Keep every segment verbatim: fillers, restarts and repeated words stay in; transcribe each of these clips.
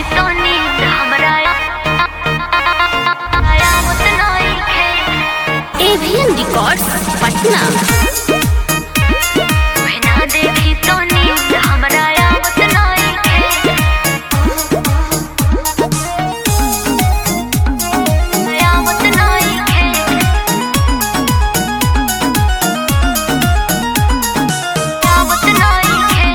तो नींद हमरा आवत नइखे। Avian records Patna. तोहे ना देखी तो नींद हमरा आवत नइखे। आवत नइखे। आवत नइखे।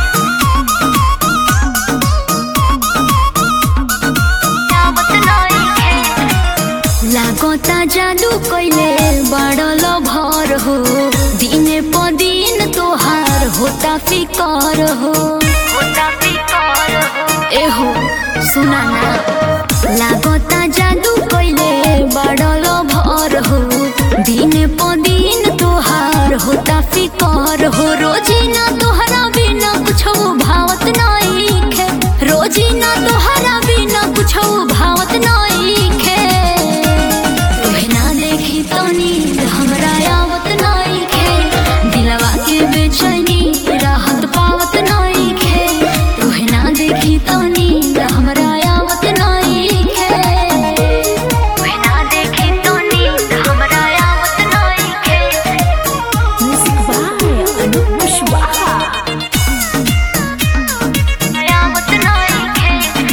आवत नइखे। लागता जादू कइले बड़ल भर हो, दिने प दिन तोहार होता फिकर हो। होता फिकर हो। एहो सुना ना, लागता जादू कइले बड़ल भर हो, दिने प दिन तोहार होता फिकर हो। रोजीना तोहरा बिना कुछो भावत नइखे, रोजीना तोहरा बिना कुछो भावत नइखे। तोहे ना देखी तो नींद हमरा आवत नइखे, दिलवा के बेचैनी राहत पावत नइखे। तोहे ना देखी तो नींद हमरा आवत नइखे। तोहे ना देखी तो नींद हमरा आवत नइखे। Music by Anup Kushwaha. आवत नइखे।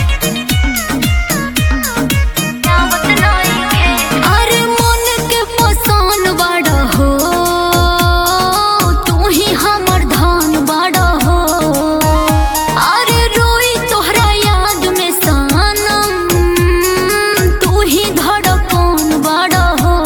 आवत नइखे। अरे मन के पसान बड़ा हो, तू ही हमर धन बड़ा हो। अरे रोई तोहरा याद में सनम, तू ही धड़कन बड़ा हो।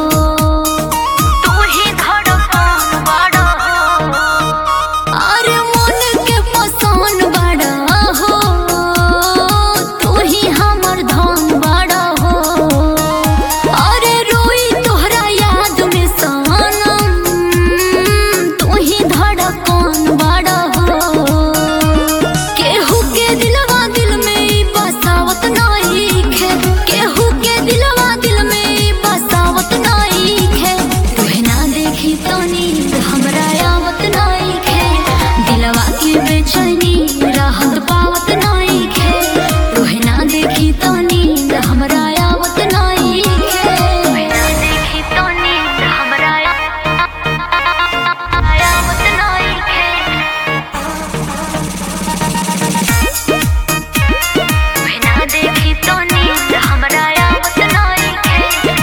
तू ही धड़कन बड़ा हो। अरे मन के पसान बड़ा हो, तू ही हमर धन बड़ा हो। अरे रोई तोहरा याद में सनम, तू ही धड़कन बड़ा हो। केहू के दिलवा दिल में बसावत नइखे, केहू के दिलवा दिल में बसावत नइखे। तोहे ना देखी तो नींद हमरा आवत नइखे, दिलवा के बेचैनी राहत पावत नइखे। तोहे ना देखी तो नींद हमरा आवत नइखे। तोहे ना देखी तो नींद हमरा आवत नइखे। तोहे ना देखी तो नींद हमरा आवत नइखे।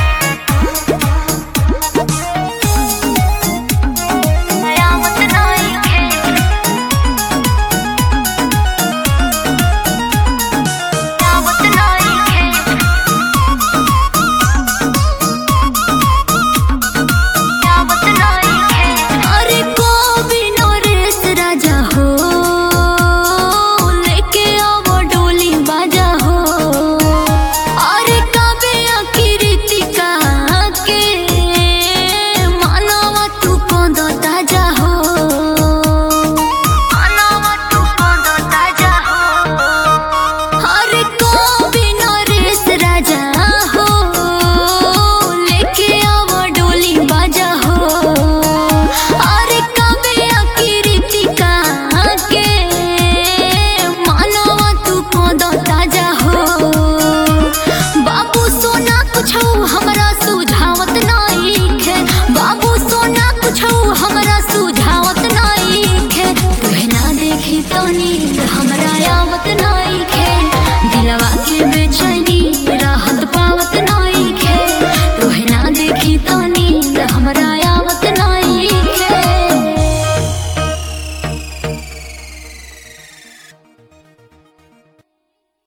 आवत नइखे। आवत नइखे। आवत नइखे। अरे कवि नरेश राजा हो, लेके आवो डोली बाजा हो। अरे काव्या कीर्तिका के मानवा तू कद ताजा हो। मानवा तू कद ताजा हो। अरे कवि नरेश राजा हो, लेके आवो डोली बाजा हो। अरे काव्या कीर्तिका के मानवा तू कद ताजा हो। बाबू सोना कुछो हमरा सुझावत नइखे, बाबू सोना कुछो हमरा सुझावत नइखे। तोहे ना देखी तो नींद हमरा आवत नइखे, दिलवा के बेचैनी राहत पावत नइखे। तोहे ना देखी तो